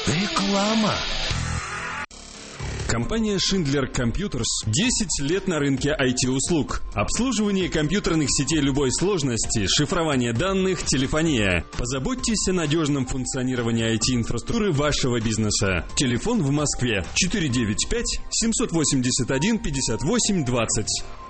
Реклама. Компания Schindler Computers 10 лет на рынке IT-услуг. Обслуживание компьютерных сетей любой сложности, шифрование данных, телефония. Позаботьтесь о надежном функционировании IT-инфраструктуры вашего бизнеса. Телефон в Москве 495-781-58-20.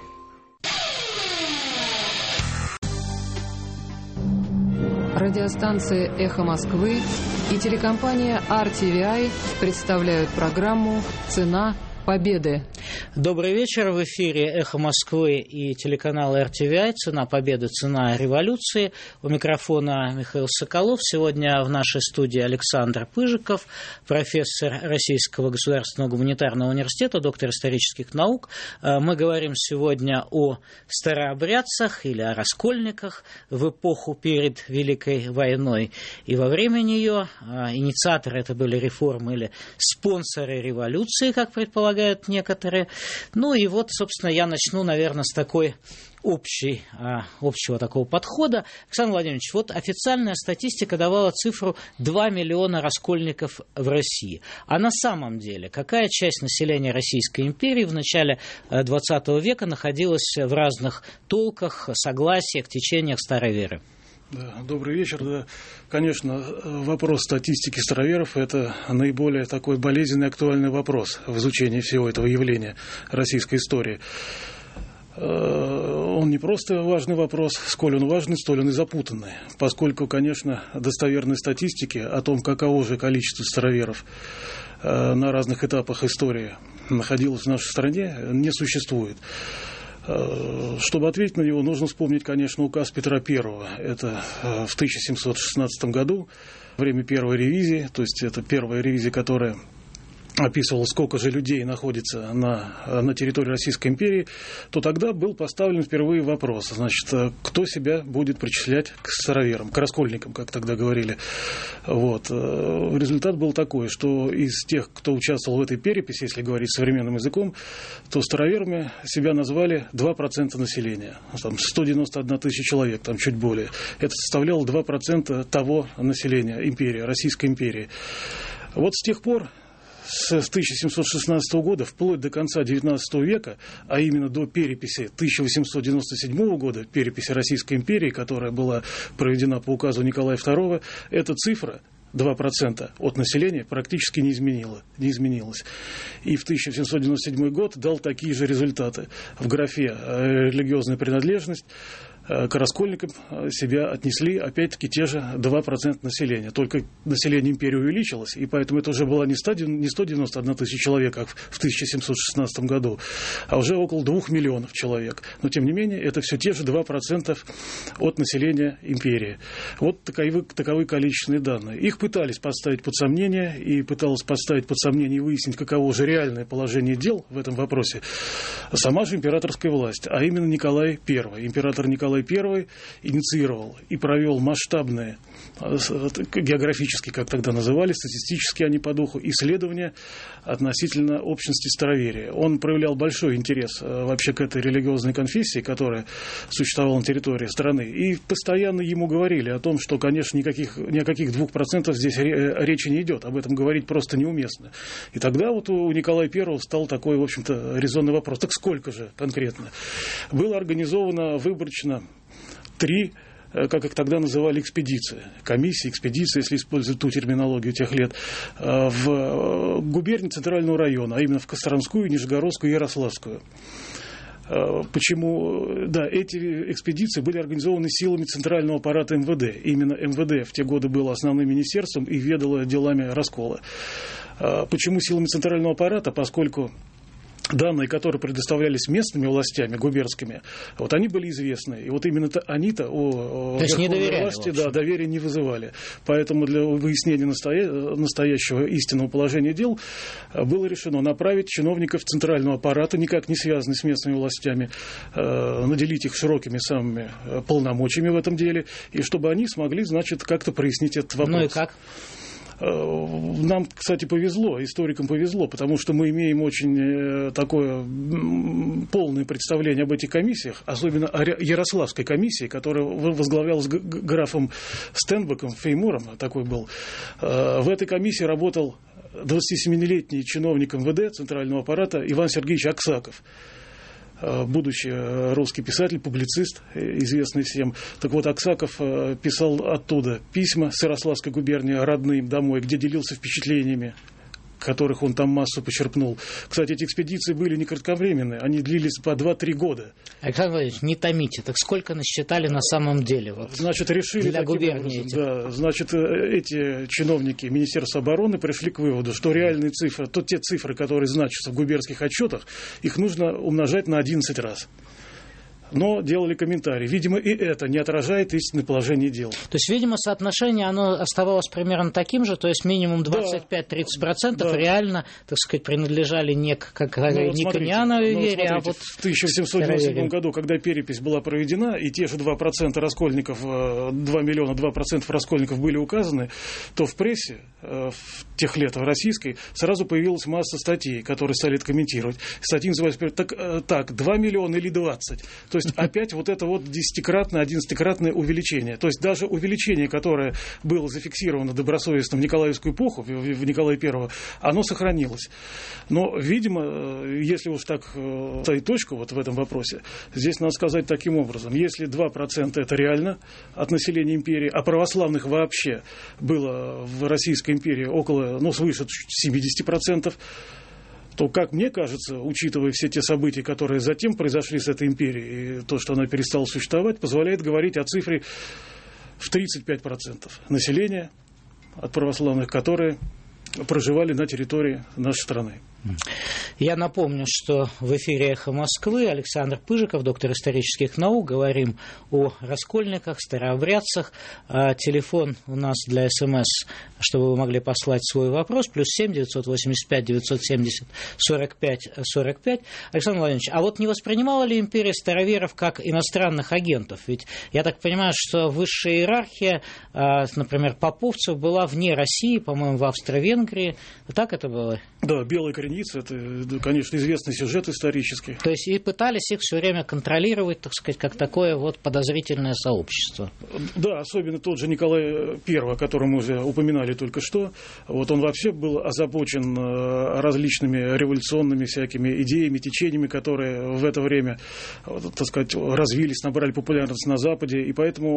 Радиостанции «Эхо Москвы» и телекомпания RTVI представляют программу «Цена победы». Добрый вечер. В эфире «Эхо Москвы» и телеканал RTVI. «Цена победы, цена революции». У микрофона Михаил Соколов. Сегодня в нашей студии Александр Пыжиков, профессор Российского государственного гуманитарного университета, доктор исторических наук. Мы говорим сегодня о старообрядцах или о раскольниках в эпоху перед Великой войной и во время нее. Инициаторы это были реформы или спонсоры революции, как предполагают некоторые. Ну и вот, собственно, я начну, наверное, с такой общего такого подхода. Александр Владимирович, вот официальная статистика давала цифру 2 миллиона раскольников в России. А на самом деле, какая часть населения Российской империи в начале XX века находилась в разных толках, согласиях, течениях старой веры? Да, добрый вечер. Да, конечно, вопрос статистики староверов – это наиболее такой болезненный и актуальный вопрос в изучении всего этого явления российской истории. Он не просто важный вопрос, сколь он важный, столь он и запутанный, поскольку, конечно, достоверной статистики о том, каково же количество староверов на разных этапах истории находилось в нашей стране, не существует. Чтобы ответить на него, нужно вспомнить, конечно, указ Петра I. Это в 1716 году, время первой ревизии, то есть это первая ревизия, которая описывал, сколько же людей находится на территории Российской империи, то тогда был поставлен впервые вопрос, значит, кто себя будет причислять к староверам, к раскольникам, как тогда говорили. Вот. Результат был такой, что из тех, кто участвовал в этой переписи, если говорить современным языком, то староверами себя назвали 2% населения. Там 191 тысяча человек, там чуть более. Это составляло 2% того населения империи, Российской империи. Вот с тех пор, с 1716 года вплоть до конца XIX века, а именно до переписи 1897 года, переписи Российской империи, которая была проведена по указу Николая II, эта цифра 2% от населения практически не изменилась. И в 1797 год дал такие же результаты. В графе «религиозная принадлежность» к раскольникам себя отнесли, опять-таки, те же 2% населения. Только население империи увеличилось, и поэтому это уже была не 191 тысяча человек, как в 1716 году, а уже около 2 миллионов человек. Но, тем не менее, это все те же 2% от населения империи. Вот таковы количественные данные. Их пытались поставить под сомнение, и пыталась поставить под сомнение и выяснить, каково же реальное положение дел в этом вопросе сама же императорская власть, а именно Николай I. Император Николай I инициировал и провел масштабные, географические, как тогда называли, статистические, а не по духу, исследования относительно общности староверия. Он проявлял большой интерес вообще к этой религиозной конфессии, которая существовала на территории страны, и постоянно ему говорили о том, что, конечно, ни о каких 2% здесь речи не идет, об этом говорить просто неуместно. И тогда вот у Николая I стал такой, в общем-то, резонный вопрос: так сколько же конкретно? Было организовано выборочно 3, как их тогда называли, экспедиции. Комиссии, экспедиции, если использовать ту терминологию тех лет, в губернии Центрального района, а именно в Костромскую, Нижегородскую и Ярославскую. Почему? Да, эти экспедиции были организованы силами центрального аппарата МВД. Именно МВД в те годы было основным министерством и ведало делами раскола. Почему силами центрального аппарата? Поскольку данные, которые предоставлялись местными властями, губернскими, вот они были известны. И вот именно они-то у верховной власти доверия не вызывали. Поэтому для выяснения настоящего истинного положения дел было решено направить чиновников центрального аппарата, никак не связанных с местными властями, наделить их широкими самыми полномочиями в этом деле, и чтобы они смогли, значит, как-то прояснить этот вопрос. Ну и как? Нам, кстати, повезло, историкам повезло, потому что мы имеем очень такое полное представление об этих комиссиях, особенно о Ярославской комиссии, которая возглавлялась графом Стенбеком, Феймуром, такой был. В этой комиссии работал 27-летний чиновник МВД, центрального аппарата, Иван Сергеевич Аксаков. Будущий русский писатель, публицист, известный всем. Так вот, Аксаков писал оттуда письма с Ярославской губернии родным домой, где делился впечатлениями, которых он там массу почерпнул. Кстати, эти экспедиции были не кратковременные, они длились по 2-3 года. Александр Владимирович, не томите, так сколько насчитали на самом деле? Вот, значит, решили для губернии образом, да, значит, эти чиновники Министерства обороны пришли к выводу, что реальные цифры, те цифры, которые значатся в губернских отчетах, их нужно умножать на 11 раз. Но делали комментарии. Видимо, и это не отражает истинное положение дел. То есть, видимо, соотношение оно оставалось примерно таким же, то есть минимум 25-30% да. Реально, так сказать, принадлежали не к Никониановой вере, а вот в 1797 году, когда перепись была проведена, и те же 2% раскольников, 2 миллиона 2% раскольников были указаны, то в прессе в тех лет, в российской, сразу появилась масса статей, которые стали это комментировать. Статьи назывались так, 2 миллиона или 20. То есть опять вот это вот 10-кратное, 11-кратное увеличение. То есть даже увеличение, которое было зафиксировано добросовестно в Николаевскую эпоху, в Николая I, оно сохранилось. Но, видимо, если уж так ставить точку вот в этом вопросе, здесь надо сказать таким образом. Если 2% это реально от населения империи, а православных вообще было в Российской империи около, свыше 70%, то, как мне кажется, учитывая все те события, которые затем произошли с этой империей, и то, что она перестала существовать, позволяет говорить о цифре в 35% населения от православных, которые проживали на территории нашей страны. Я напомню, что в эфире «Эхо Москвы» Александр Пыжиков, доктор исторических наук. Говорим о раскольниках, старообрядцах. Телефон у нас для СМС, чтобы вы могли послать свой вопрос, +7 985 970 45 45. Александр Владимирович, а вот не воспринимала ли империя староверов как иностранных агентов? Ведь я так понимаю, что высшая иерархия, например, поповцев, была вне России, по-моему, в Австро-Венгрии. Так это было? Да, белая кореница, это, конечно, известный сюжет исторический. То есть и пытались их все время контролировать, так сказать, как такое вот подозрительное сообщество. Да, особенно тот же Николай I, о котором мы уже упоминали только что. Вот он вообще был озабочен различными революционными всякими идеями, течениями, которые в это время, так сказать, развились, набрали популярность на Западе, и поэтому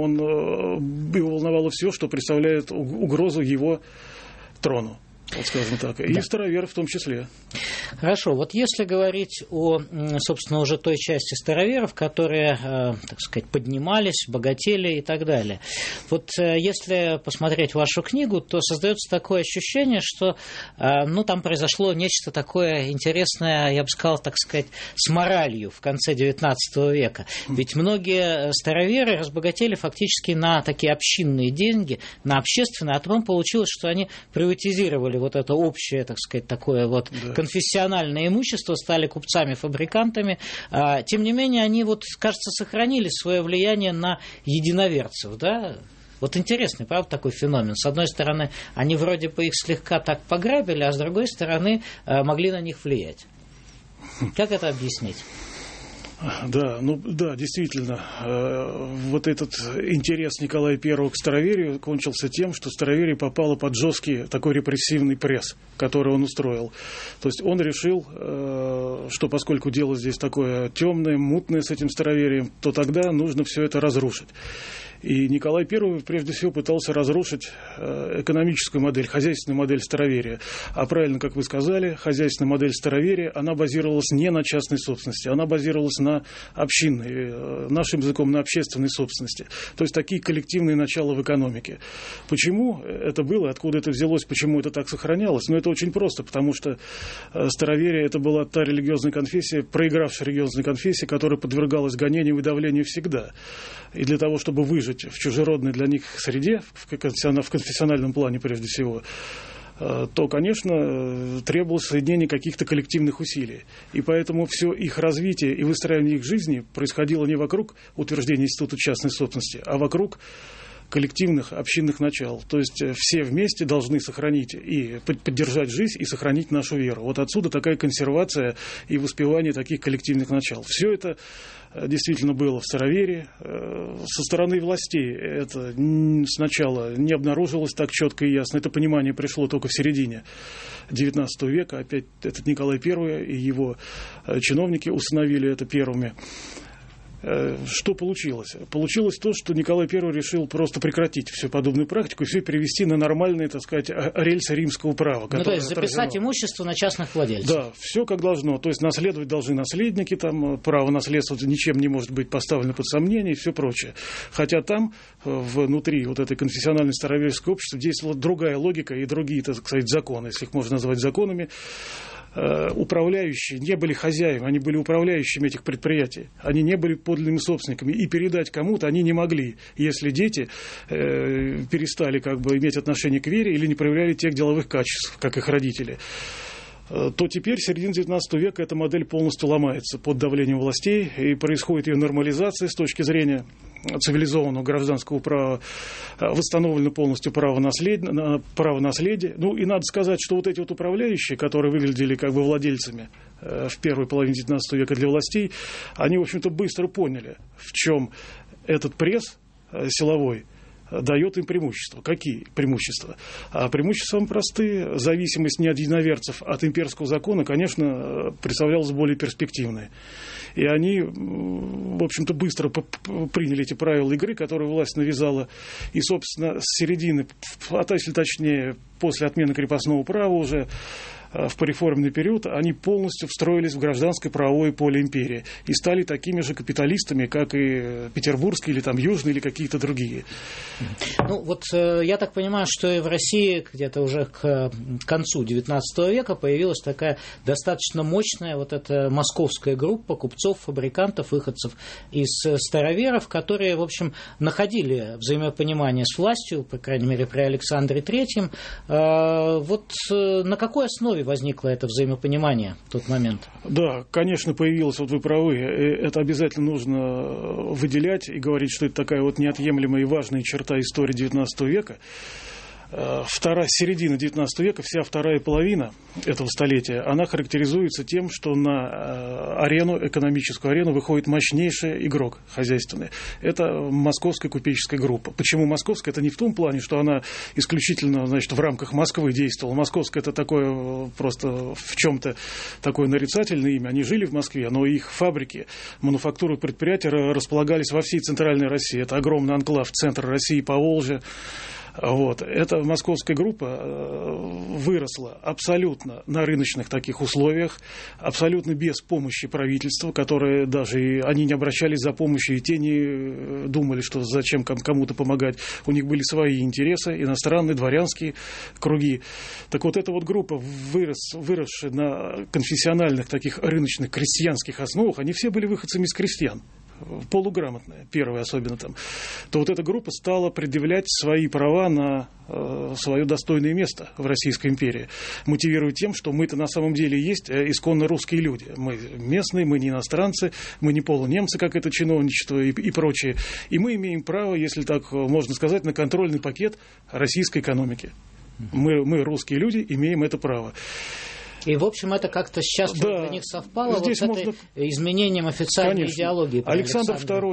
его волновало все, что представляет угрозу его трону. Вот скажем так, и староверов в том числе. Хорошо, вот если говорить о, собственно, уже той части староверов, которые, так сказать, поднимались, богатели и так далее. Вот если посмотреть вашу книгу, то создается такое ощущение, что, там произошло нечто такое интересное, я бы сказал, так сказать, с моралью в конце XIX века. Ведь многие староверы разбогатели фактически на такие общинные деньги, на общественные, а потом получилось, что они приватизировали вот это общее, так сказать, такое вот конфессиональное имущество, стали купцами-фабрикантами. Тем не менее, они, вот, кажется, сохранили свое влияние на единоверцев, да? Вот интересный, правда, такой феномен. С одной стороны, они вроде бы их слегка так пограбили, а с другой стороны, могли на них влиять. Как это объяснить? Да, действительно, вот этот интерес Николая I к староверию кончился тем, что староверие попало под жесткий такой репрессивный пресс, который он устроил. То есть он решил, что поскольку дело здесь такое темное, мутное с этим староверием, то тогда нужно все это разрушить. И Николай I, прежде всего, пытался разрушить экономическую модель, хозяйственную модель староверия. А правильно, как вы сказали, хозяйственная модель староверия, она базировалась не на частной собственности, она базировалась на общинной, нашим языком, на общественной собственности. То есть такие коллективные начала в экономике. Почему это было, откуда это взялось, почему это так сохранялось? Это очень просто, потому что староверие это была та религиозная конфессия, проигравшая религиозная конфессия, которая подвергалась гонениям и давлению всегда. И для того, чтобы выжить в чужеродной для них среде, в конфессиональном плане прежде всего, то, конечно, требовалось соединение каких-то коллективных усилий. И поэтому все их развитие и выстраивание их жизни происходило не вокруг утверждения института частной собственности, а вокруг коллективных общинных начал. То есть все вместе должны сохранить и поддержать жизнь и сохранить нашу веру. Вот отсюда такая консервация и воспевание таких коллективных начал. Все это действительно было в Староверии. Со стороны властей это сначала не обнаружилось так четко и ясно. Это понимание пришло только в середине XIX века. Опять этот Николай I и его чиновники установили это первыми. Что получилось? Получилось то, что Николай I решил просто прекратить всю подобную практику и все перевести на нормальные, так сказать, рельсы римского права. То есть записать имущество на частных владельцев. Да, все как должно. То есть наследовать должны наследники, там право наследства ничем не может быть поставлено под сомнение и все прочее. Хотя там, внутри вот этой конфессиональной староверческой общества, действовала другая логика и другие, так сказать, законы, если их можно назвать законами. Управляющие не были хозяевами, они были управляющими этих предприятий. Они не были подлинными собственниками. И передать кому-то они не могли, если дети перестали иметь отношение к вере или не проявляли тех деловых качеств, как их родители. То теперь, в середине XIX века, эта модель полностью ломается под давлением властей, и происходит ее нормализация с точки зрения цивилизованного гражданского права, восстановлено полностью право наследия. Ну, и надо сказать, что вот эти вот управляющие, которые выглядели владельцами в первой половине XIX века для властей, они, в общем-то, быстро поняли, в чем этот пресс силовой дает им преимущества. Какие преимущества? А преимущества простые. Зависимость не от единоверцев, от имперского закона, конечно, представлялась более перспективной. И они, в общем-то, быстро приняли эти правила игры, которые власть навязала. И, собственно, с середины, если точнее, после отмены крепостного права уже, в пореформенный период, они полностью встроились в гражданское правовое поле империи и стали такими же капиталистами, как и петербургские, или там южные, или какие-то другие. Ну, вот я так понимаю, что и в России где-то уже к концу XIX века появилась такая достаточно мощная вот эта московская группа купцов, фабрикантов, выходцев из староверов, которые, в общем, находили взаимопонимание с властью, по крайней мере, при Александре III. Вот на какой основе возникло это взаимопонимание в тот момент? Да, конечно, появилось, вот вы правы, это обязательно нужно выделять и говорить, что это такая вот неотъемлемая и важная черта истории XIX века. Середина XIX века, вся вторая половина этого столетия, она характеризуется тем, что на экономическую арену выходит мощнейший игрок хозяйственный. Это московская купеческая группа. Почему московская? Это не в том плане, что она исключительно, в рамках Москвы действовала. Московская — это такое просто в чем-то такое нарицательное имя. Они жили в Москве, но их фабрики, мануфактуры, предприятия располагались во всей центральной России. Это огромный анклав, центр России, Поволжье. Вот. Эта московская группа выросла абсолютно на рыночных таких условиях, абсолютно без помощи правительства, которые даже они не обращались за помощью, и те не думали, что зачем кому-то помогать. У них были свои интересы, иностранные, дворянские круги. Так вот, эта вот группа, выросшая на конфессиональных таких рыночных крестьянских основах, они все были выходцами из крестьян. Полуграмотная, первая особенно там, то вот эта группа стала предъявлять свои права на свое достойное место в Российской империи, мотивируя тем, что мы-то на самом деле есть исконно русские люди. Мы местные, мы не иностранцы, мы не полунемцы, как это чиновничество и прочее. И мы имеем право, если так можно сказать, на контрольный пакет российской экономики. Мы русские люди, имеем это право. И, в общем, это как-то сейчас для них совпало с изменением официальной идеологии. Александр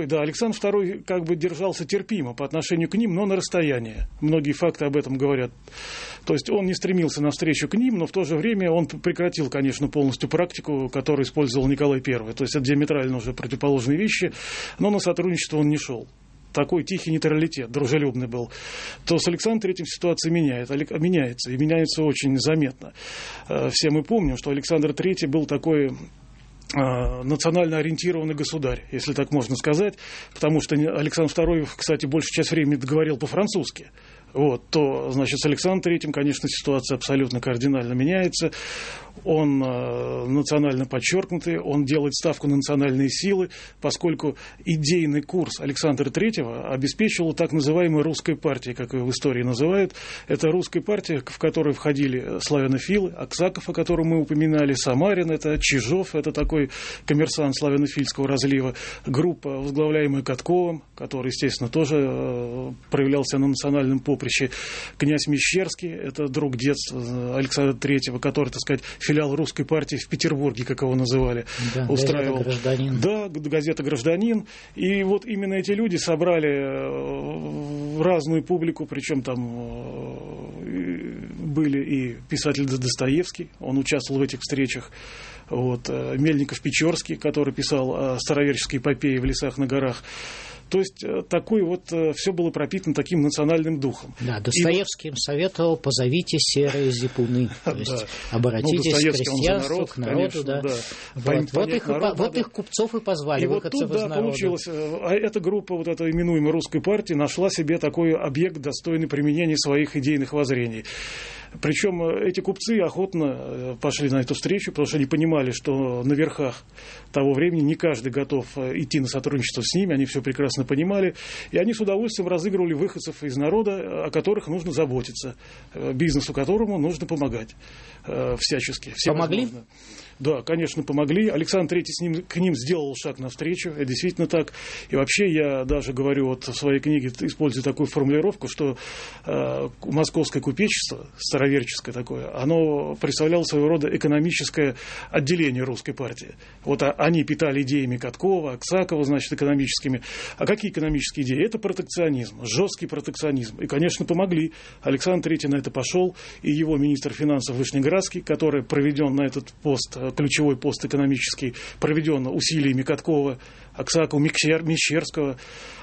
II держался терпимо по отношению к ним, но на расстоянии. Многие факты об этом говорят. То есть он не стремился навстречу к ним, но в то же время он прекратил, конечно, полностью практику, которую использовал Николай I. То есть это диаметрально уже противоположные вещи, но на сотрудничество он не шел. Такой тихий нейтралитет, дружелюбный был, то с Александром III ситуация меняется, и меняется очень заметно. Все мы помним, что Александр III был такой национально ориентированный государь, если так можно сказать, потому что Александр II, кстати, большую часть времени говорил по-французски. вот, то, значит, с Александром III, конечно, ситуация абсолютно кардинально меняется. Он национально подчеркнутый, он делает ставку на национальные силы, поскольку идейный курс Александра III обеспечивала так называемая русская партия, как ее в истории называют. Это русская партия, в которой входили славянофилы, Аксаков, о котором мы упоминали, Самарин, это Чижов, это такой коммерсант славянофильского разлива, группа, возглавляемая Катковым, который, естественно, тоже проявлялся на национальном поприще, князь Мещерский, это друг детства Александра III, который, так сказать, филиал русской партии в Петербурге, как его называли, да, устраивал. Газета «Гражданин». Да, газета «Гражданин». И вот именно эти люди собрали разную публику, причем там были и писатель Достоевский, он участвовал в этих встречах. Вот, Мельников-Печорский, который писал староверческие эпопеи в лесах на горах. То есть такой вот все было пропитано таким национальным духом. Да, Достоевский им советовал: позовите серые зипуны, то есть обратитесь к крестьянству, к народу. Конечно, да. Вот их купцов и позвали, выходцев из народа. Получилось, эта группа, вот эта именуемая русской партии, нашла себе такой объект, достойный применения своих идейных воззрений. Причем эти купцы охотно пошли на эту встречу, потому что они понимали, что на верхах того времени не каждый готов идти на сотрудничество с ними, они все прекрасно понимали, и они с удовольствием разыгрывали выходцев из народа, о которых нужно заботиться, бизнесу которому нужно помогать всячески. Помогли? Да, конечно, помогли. Александр III к ним сделал шаг навстречу, это действительно так. И вообще я даже говорю вот в своей книге, использую такую формулировку, что московское купечество, староверческое такое, оно представляло своего рода экономическое отделение русской партии. Вот они питали идеями Каткова, Аксакова, значит, экономическими. А какие экономические идеи? Это протекционизм, жесткий протекционизм. И, конечно, помогли. Александр III на это пошел, и его министр финансов Вышнеградский, который проведен на этот пост, ключевой пост экономический, проведен усилиями Каткова, Аксакова, Мещерского,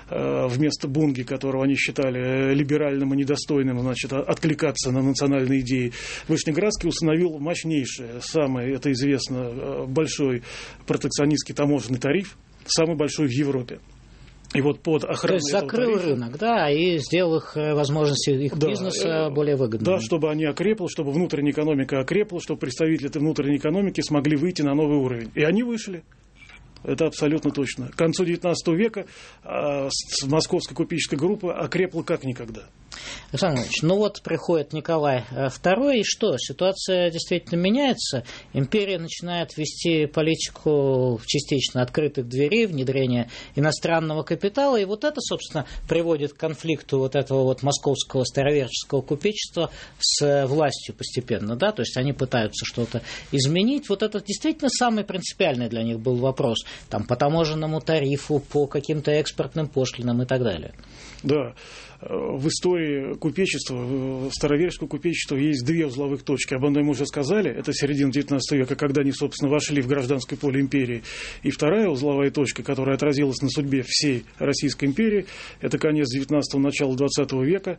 вместо Бунги, которого они считали либеральным и недостойным, значит, откликаться на национальные идеи. Вышнеградский установил мощнейший, самый, это известно, большой протекционистский таможенный тариф, самый большой в Европе. И вот под охраной этого закрыл тарифа, рынок, да, и сделал их возможности их бизнеса более выгодными. Да, чтобы они окрепли, чтобы внутренняя экономика окрепла, чтобы представители этой внутренней экономики смогли выйти на новый уровень. И они вышли. Это абсолютно точно. К концу XIX века московская купеческая группа окрепла как никогда. Александр Иванович, ну вот приходит Николай II, и что? Ситуация действительно меняется. Империя начинает вести политику частично открытых дверей, внедрения иностранного капитала, и вот это, собственно, приводит к конфликту вот этого вот московского староверческого купечества с властью постепенно, да, то есть они пытаются что-то изменить. Вот это действительно самый принципиальный для них был вопрос, там, по таможенному тарифу, по каким-то экспортным пошлинам и так далее. Да. В истории купечества, староверческого купечества, есть две узловых точки. Об одной мы уже сказали, это середина XIX века, когда они, собственно, вошли в гражданское поле империи. И вторая узловая точка, которая отразилась на судьбе всей Российской империи, это конец XIX, начало XX века,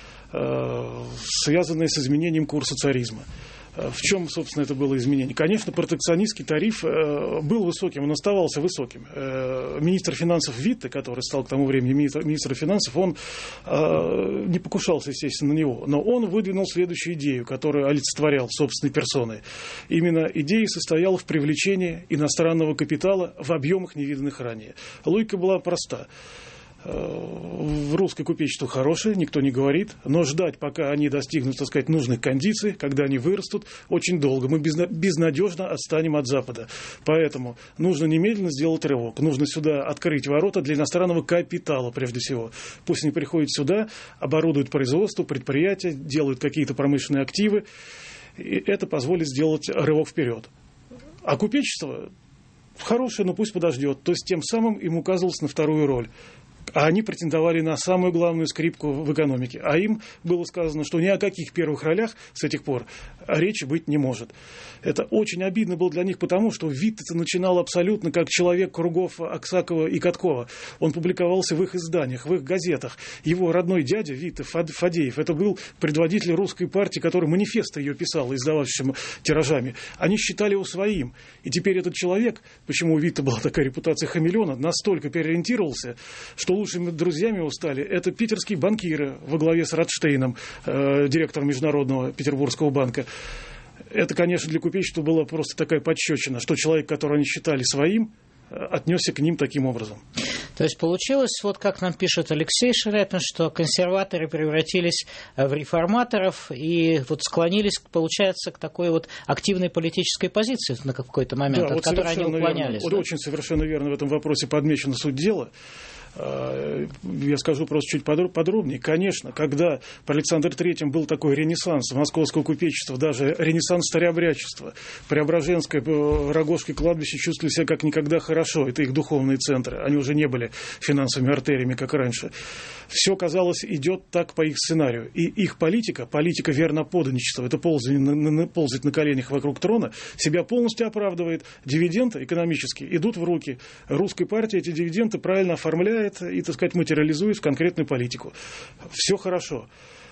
связанная с изменением курса царизма. В чем, собственно, это было изменение? Конечно, протекционистский тариф был высоким, он оставался высоким. Министр финансов Витте, который стал к тому времени министром финансов, он не покушался, естественно, на него. Но он выдвинул следующую идею, которую олицетворял собственной персоной. Именно идея состояла в привлечении иностранного капитала в объемах, невиданных ранее. Логика была проста. В русское купечество хорошее, никто не говорит, но ждать, пока они достигнут, так сказать, нужных кондиций, когда они вырастут, очень долго. Мы безнадежно отстанем от Запада. Поэтому нужно немедленно сделать рывок. Нужно сюда открыть ворота для иностранного капитала, прежде всего. Пусть они приходят сюда, оборудуют производство, предприятия, делают какие-то промышленные активы. И это позволит сделать рывок вперед. А купечество хорошее, но пусть подождет. То есть тем самым им указывалось на вторую роль. А они претендовали на самую главную скрипку в экономике. А им было сказано, что ни о каких первых ролях с этих пор речи быть не может. Это очень обидно было для них, потому что Витте начинал абсолютно как человек кругов Аксакова и Каткова. Он публиковался в их изданиях, в их газетах. Его родной дядя Витте Фадеев, это был предводитель русской партии, который манифесты ее писал, издававшим тиражами. Они считали его своим. И теперь этот человек, почему у Витте была такая репутация хамелеона, настолько переориентировался, что лучшими друзьями его стали это питерские банкиры во главе с Ротштейном, директором Международного Петербургского банка. Это, конечно, для купечества была просто такая пощечина, что человек, которого они считали своим, отнесся к ним таким образом. То есть получилось, вот как нам пишет Алексей Шаляпин, что консерваторы превратились в реформаторов и вот склонились, получается, к такой вот активной политической позиции на какой-то момент, да, от которой они уклонялись. Да? Очень совершенно верно в этом вопросе подмечена суть дела. Я скажу просто чуть подробнее. Конечно, когда при Александре III был такой ренессанс московского купечества, даже ренессанс старообрядчества, Преображенское, Рогожское кладбище чувствовали себя как никогда хорошо. Это их духовные центры. Они уже не были финансовыми артериями, как раньше. Все, казалось, идет так по их сценарию. И их политика верноподданничества, это ползать на коленях вокруг трона, себя полностью оправдывает. Дивиденды экономические идут в руки русской партии. Эти дивиденды правильно оформляют и, так сказать, материализует в конкретную политику. Все хорошо.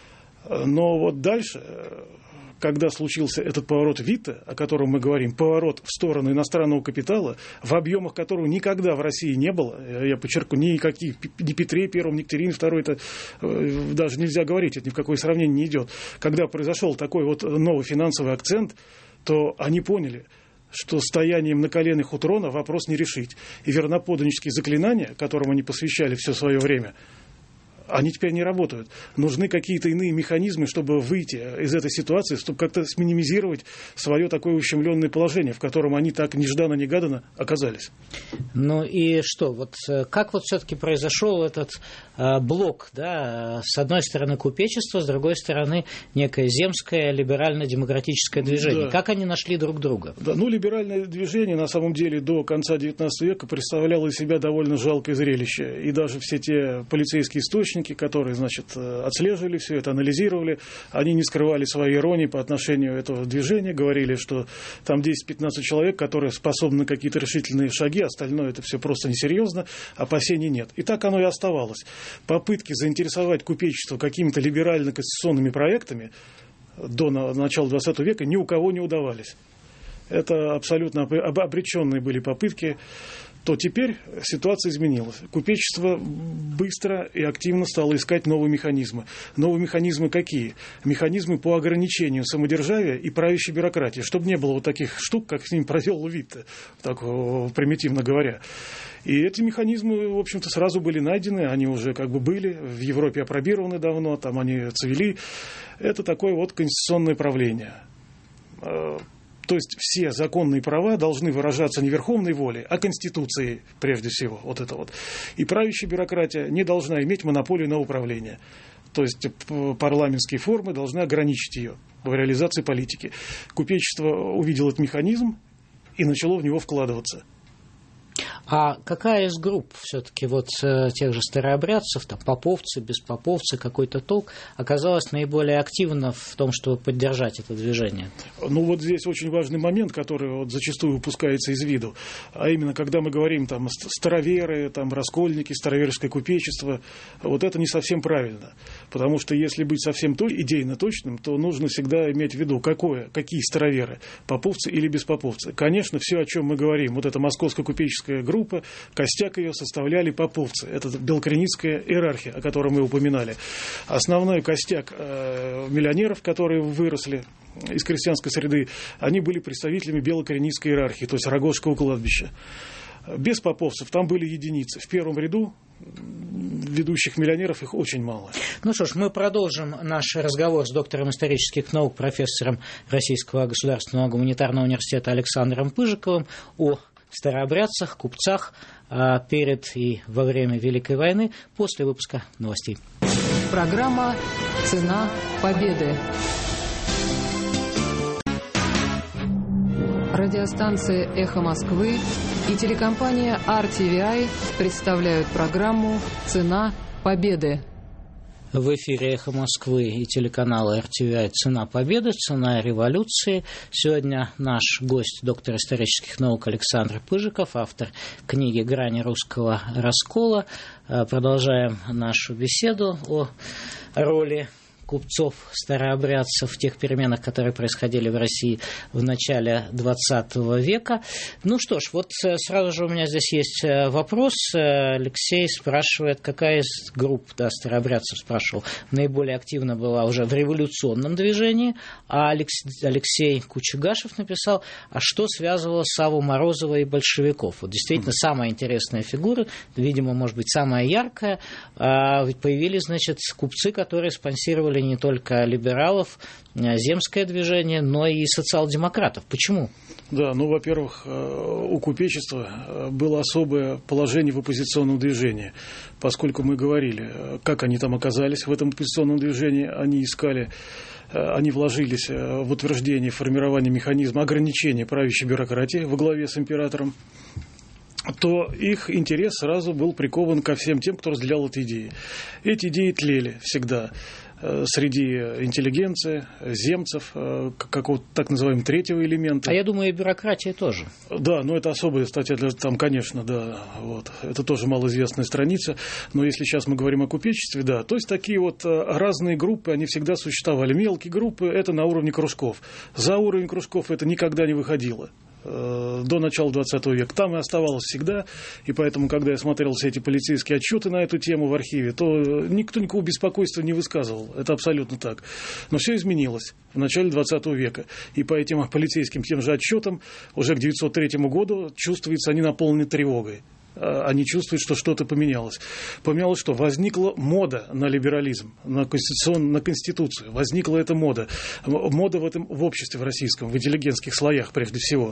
Но вот дальше, когда случился этот поворот Витте, о котором мы говорим, поворот в сторону иностранного капитала, в объемах которого никогда в России не было, я подчеркну, никаких, ни Петре I, ни Екатерине II, это даже нельзя говорить, это ни в какое сравнение не идет. Когда произошел такой вот новый финансовый акцент, то они поняли, что стоянием на коленях у трона вопрос не решить. И верноподданнические заклинания, которым они посвящали все свое время, они теперь не работают. Нужны какие-то иные механизмы, чтобы выйти из этой ситуации, чтобы как-то сминимизировать свое такое ущемленное положение, в котором они так нежданно-негаданно оказались. Ну и что? Вот как вот все-таки произошел этот блок, да? С одной стороны купечество, с другой стороны некое земское либерально-демократическое движение. Да. Как они нашли друг друга? Да, ну, либеральное движение на самом деле до конца XIX века представляло из себя довольно жалкое зрелище. И даже все те полицейские источники, которые, значит, отслеживали все это, анализировали, они не скрывали своей иронии по отношению этого движения, говорили, что там 10-15 человек, которые способны на какие-то решительные шаги, остальное это все просто несерьезно, опасений нет. И так оно и оставалось. Попытки заинтересовать купечество какими-то либерально-конституционными проектами до начала XX века ни у кого не удавались. Это абсолютно обреченные были попытки. То теперь ситуация изменилась. Купечество быстро и активно стало искать новые механизмы. Новые механизмы какие? Механизмы по ограничению самодержавия и правящей бюрократии, чтобы не было вот таких штук, как с ним проделал Витте, так примитивно говоря. И эти механизмы, в общем-то, сразу были найдены, они уже как бы были, в Европе апробированы давно, там они цвели. Это такое вот конституционное правление. То есть все законные права должны выражаться не верховной волей, а Конституцией прежде всего. Вот это вот. И правящая бюрократия не должна иметь монополию на управление. То есть парламентские формы должны ограничить ее в реализации политики. Купечество увидело этот механизм и начало в него вкладываться. А какая из групп все-таки вот тех же старообрядцев, там, поповцы, беспоповцы, какой-то толк, оказалась наиболее активна в том, чтобы поддержать это движение? Ну вот здесь очень важный момент, который вот зачастую упускается из виду. А именно, когда мы говорим там староверы, там раскольники, староверское купечество, вот это не совсем правильно. Потому что если быть совсем идейно точным, то нужно всегда иметь в виду, какие староверы, поповцы или беспоповцы. Конечно, все, о чем мы говорим, вот это московская купеческая группа, костяк ее составляли поповцы. Это белокреницкая иерархия, о которой мы упоминали. Основной костяк миллионеров, которые выросли из крестьянской среды, они были представителями белокреницкой иерархии, то есть Рогожского кладбища. Без поповцев там были единицы. В первом ряду ведущих миллионеров их очень мало. Ну что ж, мы продолжим наш разговор с доктором исторических наук, профессором Российского государственного гуманитарного университета Александром Пыжиковым о старообрядцах, купцах перед и во время Великой войны после выпуска новостей. Программа «Цена победы». Радиостанция «Эхо Москвы» и телекомпания RTVI представляют программу «Цена победы». В эфире «Эхо Москвы» и телеканала RTVI «Цена победы», «Цена революции». Сегодня наш гость, доктор исторических наук Александр Пыжиков, автор книги «Грани русского раскола». Продолжаем нашу беседу о роли купцов-старообрядцев в тех переменах, которые происходили в России в начале XX века. Ну что ж, вот сразу же у меня здесь есть вопрос. Алексей спрашивает, какая из групп, да, старообрядцев спрашивал, наиболее активно была уже в революционном движении, а Алексей Кучугашев написал, а что связывало Савву Морозова и большевиков. Вот действительно самая интересная фигура, видимо, может быть, самая яркая. Ведь появились, значит, купцы, которые спонсировали не только либералов, земское движение, но и социал-демократов. Почему? Да, ну, во-первых, у купечества было особое положение в оппозиционном движении, поскольку мы говорили, как они там оказались в этом оппозиционном движении, они вложились в утверждение, формирование механизма ограничения правящей бюрократии во главе с императором, то их интерес сразу был прикован ко всем тем, кто разделял эти идеи. Эти идеи тлели всегда среди интеллигенции, земцев, какого-то так называемого третьего элемента. А я думаю, и бюрократия тоже. Да, но это особая статья, там, конечно, да, вот, это тоже малоизвестная страница, но если сейчас мы говорим о купечестве, да, то есть такие вот разные группы, они всегда существовали. Мелкие группы – это на уровне кружков, за уровень кружков это никогда не выходило. До начала 20 века. Там и оставалось всегда, и поэтому, когда я смотрел все эти полицейские отчеты на эту тему в архиве, то никто никакого беспокойства не высказывал. Это абсолютно так. Но все изменилось в начале 20 века. И по этим полицейским тем же отчетам уже к 1903 году чувствуется, они наполнены тревогой. Они чувствуют, что что-то поменялось. Поменялось что? Возникла мода на либерализм, на конституцию. Возникла эта мода. Мода в обществе в российском, в интеллигентских слоях прежде всего.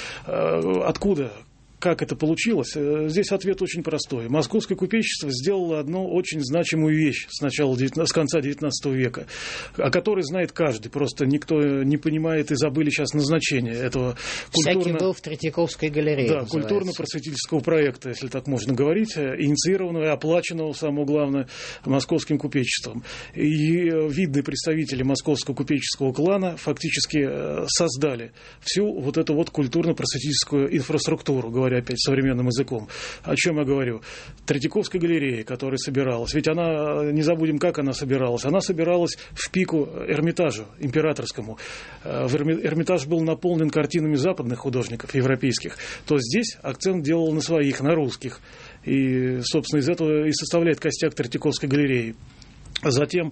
Откуда? Как это получилось? Здесь ответ очень простой. Московское купечество сделало одну очень значимую вещь с конца XIX века, о которой знает каждый. Просто никто не понимает и забыли сейчас назначение этого Всякий был в Третьяковской галерее. Да, культурно-просветительского проекта, если так можно говорить, инициированного и оплаченного, самое главное, московским купечеством. И видные представители московского купеческого клана фактически создали всю вот эту вот культурно-просветительскую инфраструктуру, говоря опять современным языком. О чем я говорю? Третьяковская галерея, которая собиралась. Ведь она, не забудем, как она собиралась. Она собиралась в пику Эрмитажу императорскому. Эрмитаж был наполнен картинами западных художников, европейских. То здесь акцент делал на своих, на русских. И, собственно, из этого и составляет костяк Третьяковской галереи. Затем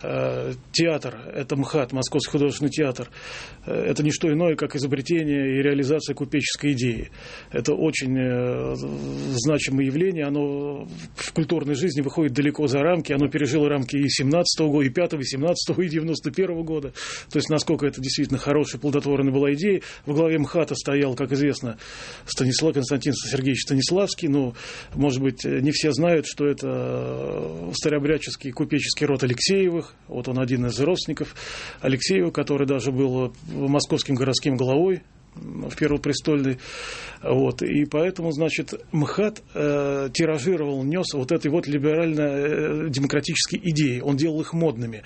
театр, это МХАТ, Московский художественный театр, это не что иное, как изобретение и реализация купеческой идеи. Это очень значимое явление, оно в культурной жизни выходит далеко за рамки, оно пережило рамки и 17-го года, и 5-го, и 17-го, и 91-го года. То есть, насколько это действительно хорошая, плодотворная была идея. Во главе МХАТа стоял, как известно, Константин Сергеевич Станиславский, но, может быть, не все знают, что это старообрядческий купеческий род Алексеевых. Вот он один из родственников Алексеева, который даже был московским городским главой в Первопрестольной. Вот. И поэтому, значит, МХАТ тиражировал, нес вот этой вот либерально-демократические идеи. Он делал их модными.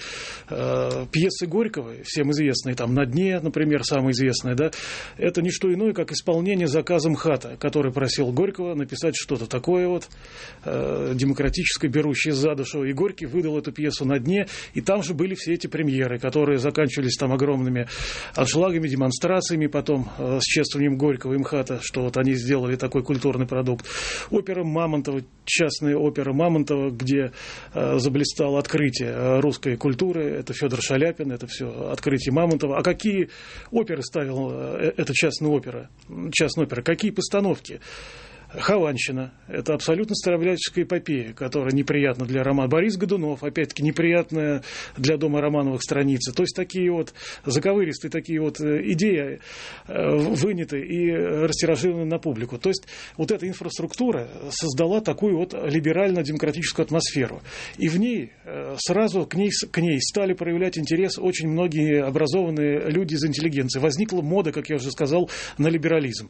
Пьесы Горького, всем известные, там «На дне», например, самая известная, да, это не что иное, как исполнение заказа МХАТа, который просил Горького написать что-то такое вот демократическое, берущее за душу. И Горький выдал эту пьесу «На дне», и там же были все эти премьеры, которые заканчивались там огромными аншлагами, демонстрациями, потом с чествованием Горького и МХАТа, что вот они сделали такой культурный продукт. Опера Мамонтова, частная опера Мамонтова, где заблистало открытие русской культуры, это Федор Шаляпин, это все открытие Мамонтова. А какие оперы ставила эта частная опера? Какие постановки? Хованщина. Это абсолютно старообрядческая эпопея, которая неприятна для романа. Борис Годунов, опять-таки, неприятная для дома Романовых страницы. То есть такие вот заковыристые такие вот идеи выняты и растиражированы на публику. То есть вот эта инфраструктура создала такую вот либерально-демократическую атмосферу. И в ней сразу к ней стали проявлять интерес очень многие образованные люди из интеллигенции. Возникла мода, как я уже сказал, на либерализм.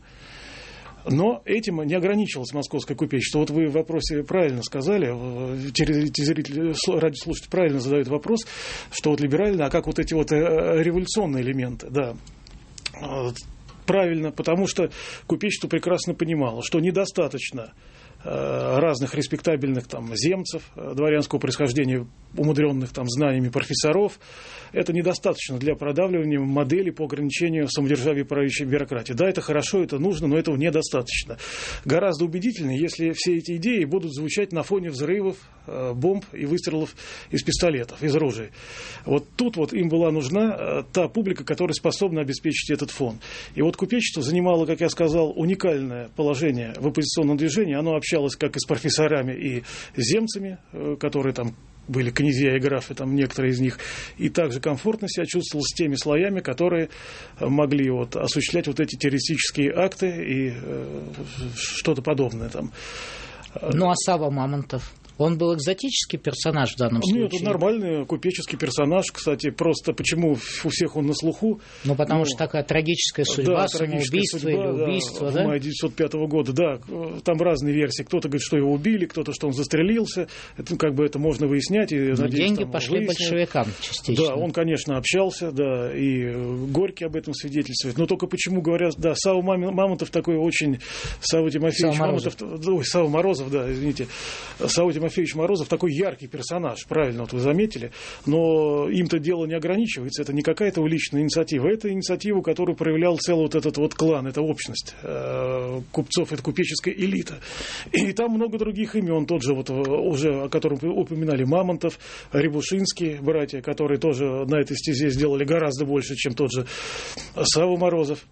Но этим не ограничилось московское купечество. Вот вы в вопросе правильно сказали, телезрители, радиослушатели правильно задают вопрос, что вот либерально, а как вот эти вот революционные элементы, да. Правильно, потому что купечество прекрасно понимало, что недостаточно разных респектабельных там земцев дворянского происхождения, умудренных там знаниями профессоров. Это недостаточно для продавливания модели по ограничению самодержавия правящей бюрократии. Да, это хорошо, это нужно, но этого недостаточно. Гораздо убедительнее, если все эти идеи будут звучать на фоне взрывов, бомб и выстрелов из пистолетов, из ружей. Вот тут вот им была нужна та публика, которая способна обеспечить этот фон. И вот купечество занимало, как я сказал, уникальное положение в оппозиционном движении. Оно общалось как и с профессорами и земцами, которые там были князья и графы, там некоторые из них, и также комфортно себя чувствовал с теми слоями, которые могли вот осуществлять вот эти террористические акты и что-то подобное там. Ну, а Савва Мамонтов? Он был экзотический персонаж в данном случае? Нет, он нормальный купеческий персонаж. Кстати, просто почему у всех он на слуху? Ну, потому что такая трагическая судьба, да, самоубийство судьба, или убийство, да? В мае 1905 года, да. Там разные версии. Кто-то говорит, что его убили, кто-то, что он застрелился. Это как бы это можно выяснять. И, надеюсь, деньги там пошли выяснят. Большевикам частично. Да, он, конечно, общался, да, и Горький об этом свидетельствует. Но только почему говорят, да, Савва Мамонтов такой очень... Савва Тимофеевич Мамонтов... Ой, Савва Морозов, да, извините. Савва Тимофеевич Морозов такой яркий персонаж, правильно вот вы заметили, но им-то дело не ограничивается, это не какая-то уличная инициатива, это инициатива, которую проявлял целый вот этот вот клан, эта общность купцов, это купеческая элита. И там много других имен, тот же вот уже, о котором вы упоминали, Мамонтов, Рябушинские братья, которые тоже на этой стезе сделали гораздо больше, чем тот же Савва Морозов.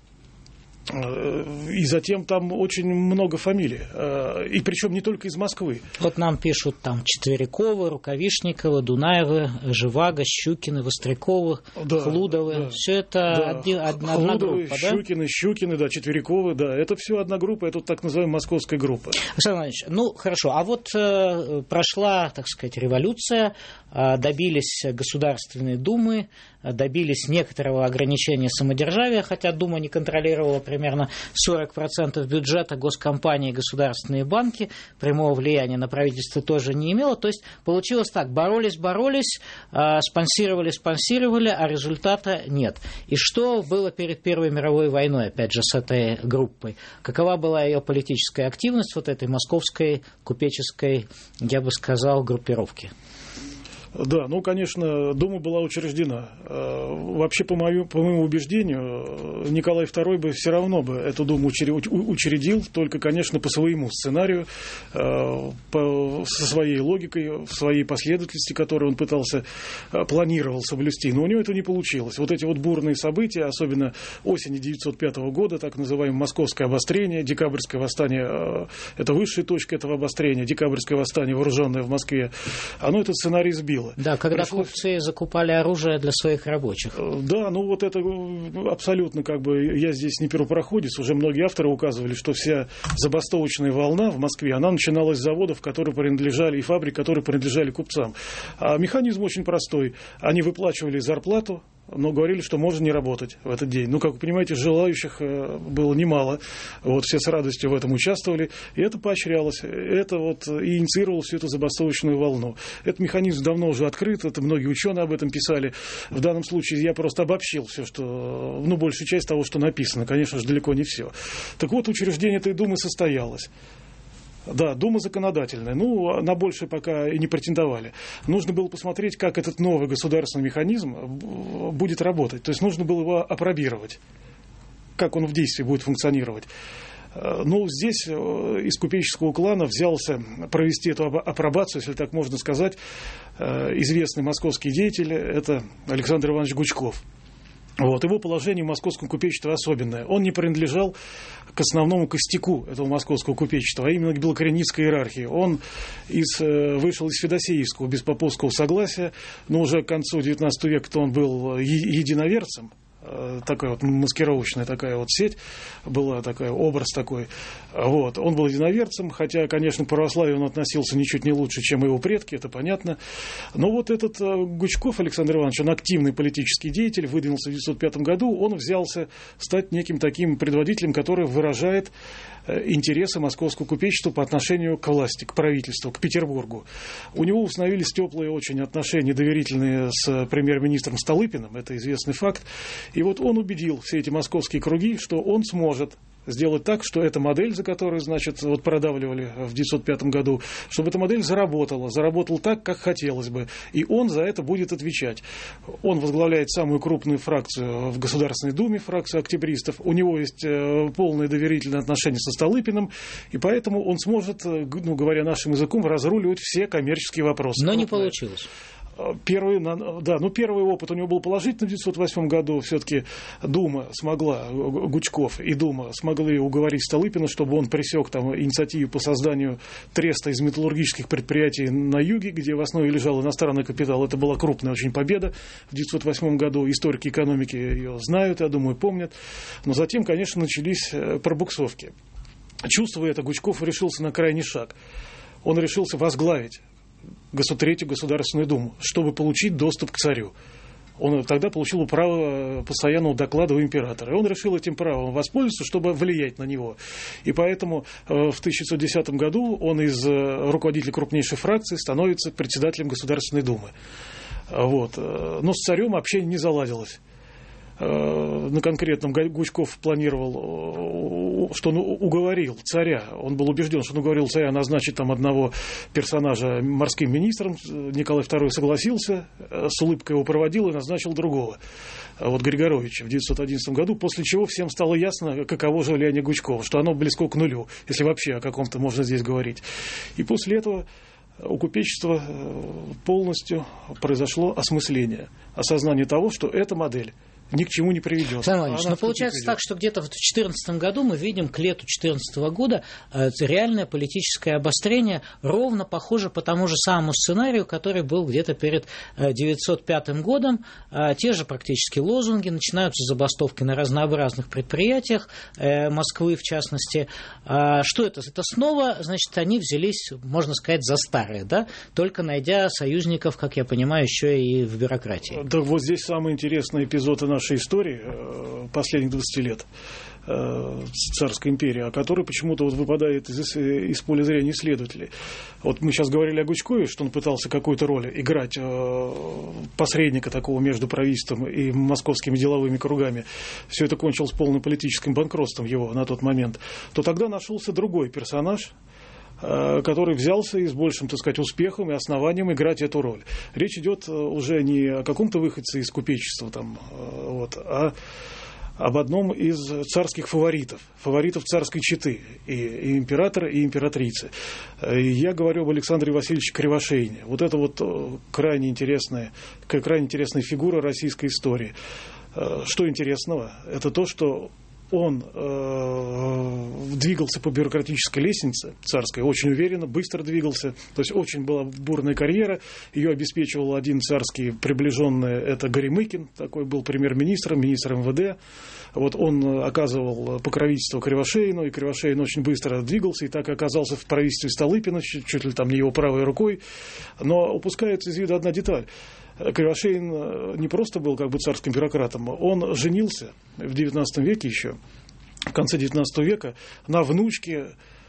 И затем там очень много фамилий. И причем не только из Москвы. Вот нам пишут там Четвериковы, Рукавишниковы, Дунаевы, Живаго, Щукины, Востряковы, да, Хлудовы. Да. Все это да. одна Хлудовы, группа, Щукины, да, Четвериковы, да. Это все одна группа, это так называемая московская группа. Александр Иванович, ну хорошо, а вот прошла, так сказать, революция, добились Государственной Думы, добились некоторого ограничения самодержавия, хотя Дума не контролировала примерно 40% бюджета, госкомпании, государственные банки, прямого влияния на правительство тоже не имело. То есть получилось так, боролись, спонсировали, а результата нет. И что было перед Первой мировой войной, опять же, с этой группой? Какова была ее политическая активность вот этой московской купеческой, я бы сказал, группировки? Да, ну, конечно, Дума была учреждена. Вообще, по моему убеждению, Николай II бы все равно бы эту Думу учредил, только, конечно, по своему сценарию, со своей логикой, в своей последовательности, которую он планировал соблюсти. Но у него это не получилось. Вот эти вот бурные события, особенно осени 1905 года, так называемое московское обострение, декабрьское восстание, это высшая точка этого обострения, декабрьское восстание, вооруженное в Москве, оно этот сценарий сбило. Да, когда купцы закупали оружие для своих рабочих. Да, ну вот это абсолютно как бы, я здесь не первопроходец, уже многие авторы указывали, что вся забастовочная волна в Москве, она начиналась с заводов, которые принадлежали, и фабрик, которые принадлежали купцам. А механизм очень простой. Они выплачивали зарплату, но говорили, что можно не работать в этот день. Ну, как вы понимаете, желающих было немало. Вот, все с радостью в этом участвовали. И это поощрялось. Это вот и инициировало всю эту забастовочную волну. Этот механизм давно уже открыт. Это многие ученые об этом писали. В данном случае я просто обобщил все, что... Ну, большую часть того, что написано. Конечно же, далеко не все. Так вот, учреждение этой Думы состоялось. Да, Дума законодательная. Ну, на большее пока и не претендовали. Нужно было посмотреть, как этот новый государственный механизм будет работать. То есть нужно было его опробировать, как он в действии будет функционировать. Ну, здесь из купеческого клана взялся провести эту апробацию, если так можно сказать, известный московский деятель, это Александр Иванович Гучков. Вот, его положение в московском купечестве особенное. Он не принадлежал к основному костяку этого московского купечества, а именно к белокореницкой иерархии. Он вышел из Федосеевского беспоповского согласия, но уже к концу XIX века он был единоверцем. Такая вот маскировочная такая вот сеть была, такой образ такой. Вот. Он был единоверцем, хотя, конечно, к православию он относился ничуть не лучше, чем его предки, это понятно. Но вот этот Гучков Александр Иванович, он активный политический деятель, выдвинулся в 1905 году, он взялся стать неким таким предводителем, который выражает интересы московского купечества по отношению к власти, к правительству, к Петербургу. У него установились теплые очень отношения, доверительные с премьер-министром Столыпиным, это известный факт. И вот он убедил все эти московские круги, что он сможет сделать так, что эта модель, за которую, значит, вот продавливали в 1905 году, чтобы эта модель заработала так, как хотелось бы. И он за это будет отвечать. Он возглавляет самую крупную фракцию в Государственной Думе, фракцию октябристов. У него есть полное доверительное отношение со Столыпиным, и поэтому он сможет, ну, говоря нашим языком, разруливать все коммерческие вопросы. Но не получилось. Первый опыт у него был положительный в 1908 году. Все-таки Дума смогла, Гучков и Дума смогли уговорить Столыпина, чтобы он пресек там инициативу по созданию треста из металлургических предприятий на юге, где в основе лежал иностранный капитал. Это была крупная очень победа в 1908 году. Историки экономики ее знают, я думаю, помнят. Но затем, конечно, начались пробуксовки. Чувствуя это, Гучков решился на крайний шаг. Он решился возглавить Третью Государственную Думу, чтобы получить доступ к царю. Он тогда получил право постоянного доклада у императора. И он решил этим правом воспользоваться, чтобы влиять на него. И поэтому в 1910 году он из руководителя крупнейшей фракции становится председателем Государственной Думы. Вот. Но с царем общение не заладилось. На конкретном Гучков планировал, что он уговорил царя, он был убежден, что он уговорил царя назначить там одного персонажа морским министром. Николай II согласился, с улыбкой его проводил и назначил другого, вот Григоровича, в 1911 году, после чего всем стало ясно, каково же влияние Гучкова, что оно близко к нулю, если вообще о каком-то можно здесь говорить. И после этого у купечества полностью произошло осмысление, осознание того, что эта модель ни к чему не приведет. Но получается так, что где-то в 2014 году мы видим к лету 2014 года реальное политическое обострение, ровно похоже по тому же самому сценарию, который был где-то перед 1905 годом. Те же практически лозунги, начинаются забастовки на разнообразных предприятиях Москвы, в частности. Что это? Это снова, значит, они взялись, можно сказать, за старое, да? Только найдя союзников, как я понимаю, еще и в бюрократии. Да, вот здесь самый интересный эпизод нашей истории последних 20 лет царской империи, а который почему-то вот выпадает из поля зрения исследователей. Вот мы сейчас говорили о Гучкове, что он пытался какую-то роль играть посредника такого между правительством и московскими деловыми кругами. Все это кончилось полным политическим банкротством его на тот момент. То тогда нашелся другой персонаж, который взялся и с большим, так сказать, успехом и основанием играть эту роль. Речь идет уже не о каком-то выходце из купечества, там, вот, а об одном из царских фаворитов царской четы, и императора, и императрицы. И я говорю об Александре Васильевиче Кривошеине. Вот это вот крайне интересная фигура российской истории. Что интересного? Это то, что он двигался по бюрократической лестнице царской, очень уверенно, быстро двигался. То есть очень была бурная карьера. Ее обеспечивал один царский приближенный, это Горемыкин, такой был премьер-министром, министр МВД. Вот он оказывал покровительство Кривошеину, и Кривошеин очень быстро двигался, и так и оказался в правительстве Столыпина, чуть ли там не его правой рукой. Но упускается из вида одна деталь. Кривошеин не просто был как бы царским бюрократом, он женился в XIX веке еще, в конце XIX века, на внучке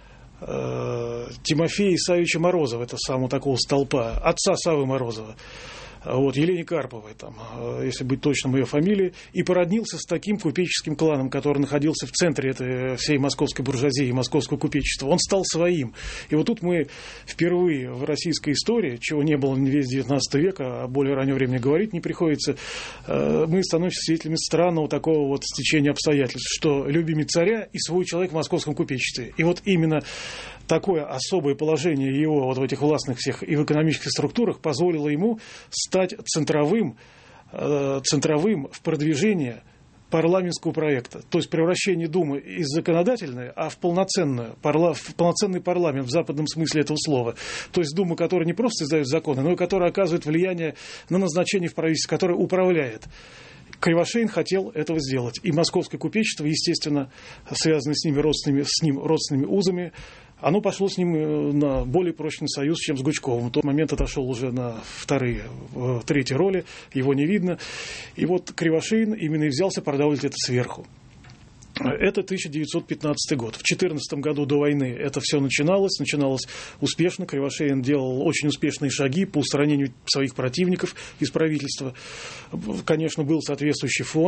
Тимофея Исаевича Морозова, это самого такого столпа, отца Саввы Морозова. Вот, Елене Карповой, там, если быть точным ее фамилией, и породнился с таким купеческим кланом, который находился в центре этой всей московской буржуазии, московского купечества. Он стал своим. И вот тут мы впервые в российской истории, чего не было весь XIX век, а о более раннем времени говорить не приходится, мы становимся свидетелями странного такого вот стечения обстоятельств, что любимец царя и свой человек в московском купечестве. И вот именно такое особое положение его вот в этих властных всех и в экономических структурах позволило ему стать центровым в продвижении парламентского проекта. То есть превращение Думы из законодательной, а в полноценный парламент в западном смысле этого слова. То есть Дума, которая не просто издает законы, но и которая оказывает влияние на назначение в правительстве, которая управляет. Кривошеин хотел этого сделать. И московское купечество, естественно, связанное с ним родственными узами, оно пошло с ним на более прочный союз, чем с Гучковым. В тот момент отошел уже на третьи роли, его не видно. И вот Кривошеин именно и взялся продавливать это сверху. Это 1915 год. В 2014 году до войны это все начиналось успешно. Кривошеин делал очень успешные шаги по устранению своих противников из правительства. Конечно, был соответствующий фон.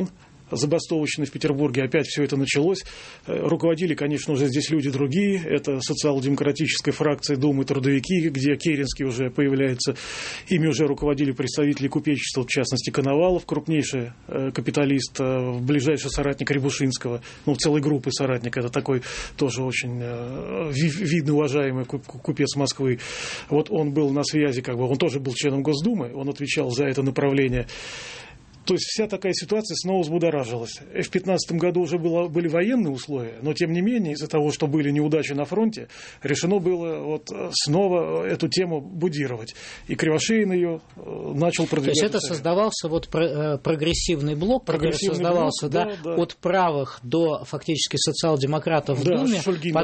забастовочной в Петербурге, опять все это началось. Руководили, конечно, уже здесь люди другие. Это социал-демократическая фракция Думы трудовики, где Керенский уже появляется. Ими уже руководили представители купечества, в частности, Коновалов, крупнейший капиталист, ближайший соратник Рябушинского, целой группы соратник. Это такой тоже очень видный, уважаемый купец Москвы. Вот он был на связи, он тоже был членом Госдумы, он отвечал за это направление. То есть вся такая ситуация снова взбудоражилась. В 2015 году уже были военные условия, но тем не менее из-за того, что были неудачи на фронте, решено было снова эту тему будировать. И Кривошеин ее начал продвигать. То есть это создавался прогрессивный блок, который создавался от правых до фактически социал-демократов в Думе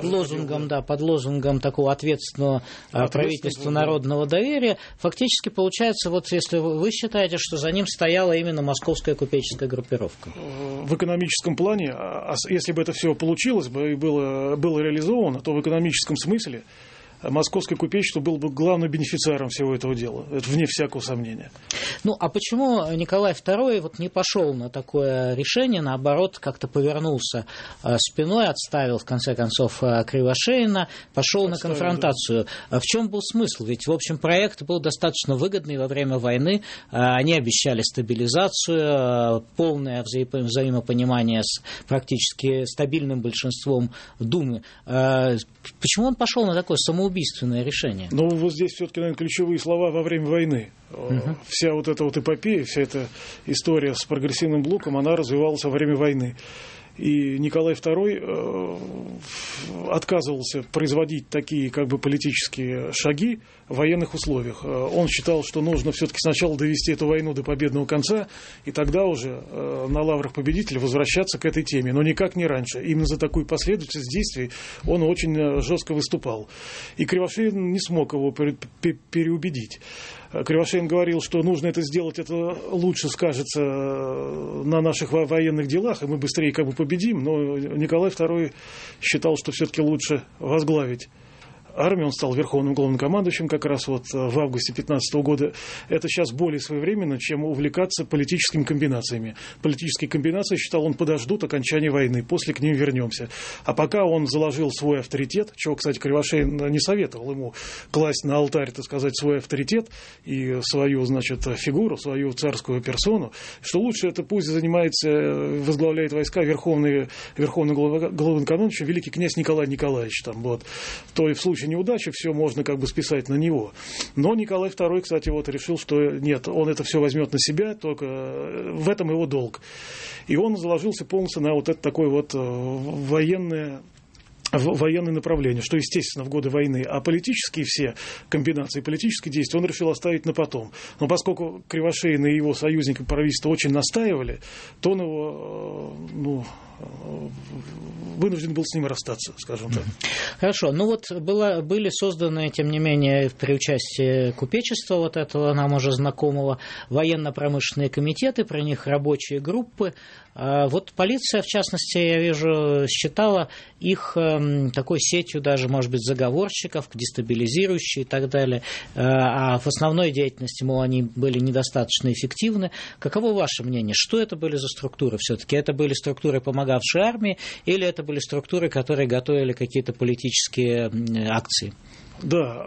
под лозунгом такого ответственного правительства народного доверия. Фактически получается, если вы считаете, что за ним стояла именно московская купеческая группировка. В экономическом плане, если бы это все получилось бы и было реализовано, то в экономическом смысле московское купечество было бы главным бенефициаром всего этого дела. Это вне всякого сомнения. А почему Николай II не пошел на такое решение, наоборот, как-то повернулся спиной, отставил, в конце концов, Кривошеина, пошел на конфронтацию? Да. В чем был смысл? Ведь, в общем, проект был достаточно выгодный во время войны. Они обещали стабилизацию, полное взаимопонимание с практически стабильным большинством Думы. Почему он пошел на такое самоубийственное решение? Здесь все-таки, наверное, ключевые слова во время войны. Вся эта эпопея, вся эта история с прогрессивным блоком, она развивалась во время войны. И Николай II отказывался производить такие политические шаги в военных условиях. Он считал, что нужно все-таки сначала довести эту войну до победного конца, и тогда уже на лаврах победителя возвращаться к этой теме, но никак не раньше. Именно за такую последовательность действий он очень жестко выступал. И Кривошеин не смог его переубедить. Кривошеин говорил, что нужно это сделать, это лучше скажется на наших военных делах, и мы быстрее победим, но Николай II считал, что все-таки лучше возглавить армию. Он стал верховным главнокомандующим как раз в августе 2015 года. Это сейчас более своевременно, чем увлекаться политическими комбинациями. Политические комбинации, считал он, подождут окончания войны, после к ним вернемся. А пока он заложил свой авторитет, чего, кстати, Кривошеин не советовал ему класть на алтарь, так сказать, свой авторитет и свою, фигуру, свою царскую персону, что лучше это пусть возглавляет войска верховный главнокомандующий великий князь Николай Николаевич. То и в случае неудачи все можно списать на него. Но Николай II, кстати, решил, что нет, он это все возьмет на себя, только в этом его долг. И он заложился полностью на это такое военное направление, что, естественно, в годы войны. А политические все комбинации, политические действия он решил оставить на потом. Но поскольку Кривошеин и его союзники правительства очень настаивали, то он его вынужден был с ним расстаться, скажем так. Хорошо. Были созданы, тем не менее, при участии купечества этого нам уже знакомого, военно-промышленные комитеты, при них рабочие группы. Полиция, в частности, я вижу, считала их такой сетью даже, может быть, заговорщиков, дестабилизирующей и так далее. А в основной деятельности, они были недостаточно эффективны. Каково ваше мнение? Что это были за структуры все-таки? Это были структуры, помогавшие армии, или это были структуры, которые готовили какие-то политические акции? Да,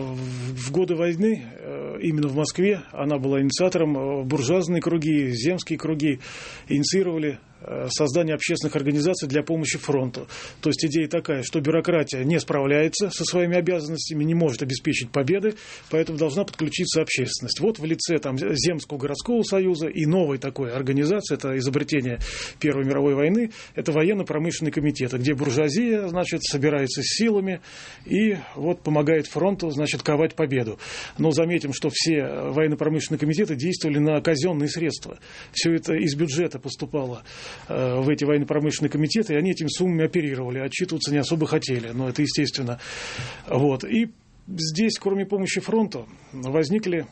в годы войны именно в Москве она была инициатором, буржуазные круги, земские круги инициировали создание общественных организаций для помощи фронту. То есть идея такая, что бюрократия не справляется со своими обязанностями, не может обеспечить победы, поэтому должна подключиться общественность. В лице Земского городского союза и новой такой организации, это изобретение Первой мировой войны, это военно-промышленный комитет, где буржуазия, собирается с силами и помогает фронту, ковать победу. Но заметим, что все военно-промышленные комитеты действовали на казенные средства. Все это из бюджета поступало в эти военно-промышленные комитеты, и они этими суммами оперировали, отчитываться не особо хотели, но это естественно. И Здесь, кроме помощи фронту, возникли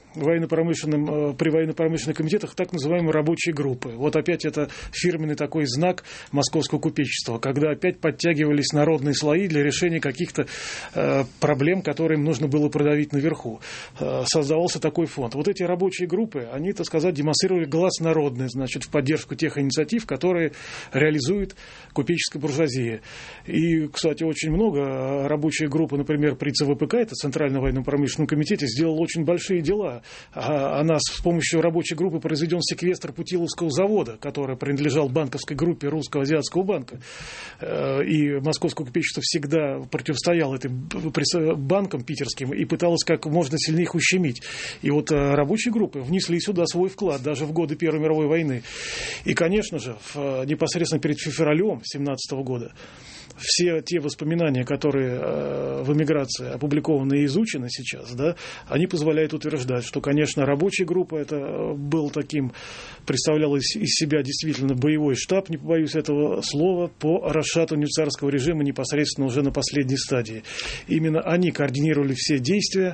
при военно-промышленных комитетах так называемые рабочие группы. Вот опять это фирменный такой знак московского купечества, когда опять подтягивались народные слои для решения каких-то проблем, которые им нужно было продавить наверху. Создавался такой фонд. Вот эти рабочие группы, они, так сказать, демонстрировали глас народный, значит, в поддержку тех инициатив, которые реализует купеческая буржуазия. И, кстати, очень много рабочие группы, например, при ЦВПК, это Центральном военно-промышленном комитете, сделала очень большие дела. С помощью рабочей группы произведен секвестр Путиловского завода, который принадлежал банковской группе Русского азиатского банка. И московское купечество всегда противостояло этим банкам питерским и пыталось как можно сильнее их ущемить. И вот рабочие группы внесли сюда свой вклад, даже в годы Первой мировой войны. И, конечно же, непосредственно перед февралем 1917 года все те воспоминания, которые в эмиграции опубликованы и изучены сейчас, да, они позволяют утверждать, что, конечно, рабочая группа это был таким, представлял из себя действительно боевой штаб, не побоюсь этого слова, по расшатыванию царского режима непосредственно уже на последней стадии. Именно они координировали все действия,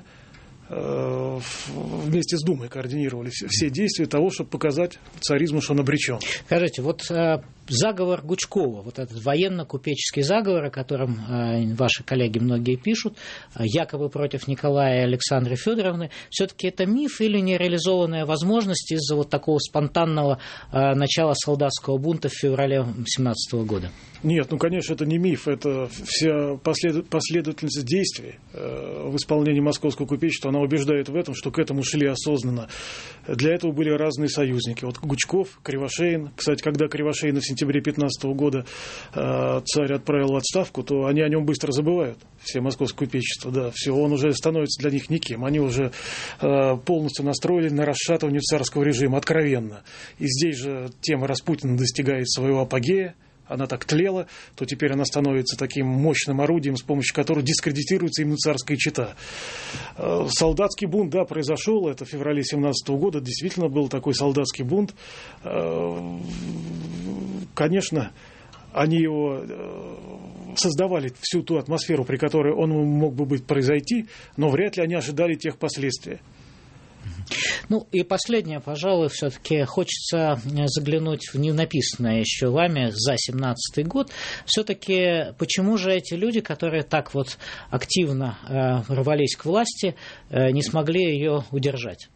вместе с Думой координировали все действия того, чтобы показать царизму, что он обречен. Скажите, вот заговор Гучкова, вот этот военно-купеческий заговор, о котором ваши коллеги многие пишут, якобы против Николая и Александры Федоровны, все-таки это миф или нереализованная возможность из-за вот такого спонтанного начала солдатского бунта в феврале 1917 года? Нет, конечно, это не миф, это вся последовательность действий в исполнении московского купечества, она убеждает в этом, что к этому шли осознанно. Для этого были разные союзники. Вот Гучков, Кривошеин. Кстати, когда Кривошеина в сентябре 15 года царь отправил в отставку, то они о нем быстро забывают, все московское купечество. Да, все, он уже становится для них никем. Они уже полностью настроили на расшатывание царского режима, откровенно. И здесь же тема Распутина достигает своего апогея. Она так тлела, то теперь она становится таким мощным орудием, с помощью которого дискредитируется именно царская чета. Солдатский бунт, да, произошел, это в феврале 1917 года, действительно был такой солдатский бунт. Конечно, они его создавали всю ту атмосферу, при которой он мог бы произойти, но вряд ли они ожидали тех последствий. Ну и последнее, пожалуй, все-таки хочется заглянуть в ненаписанное еще вами за 2017 год. Все-таки почему же эти люди, которые так вот активно рвались к власти, не смогли ее удержать?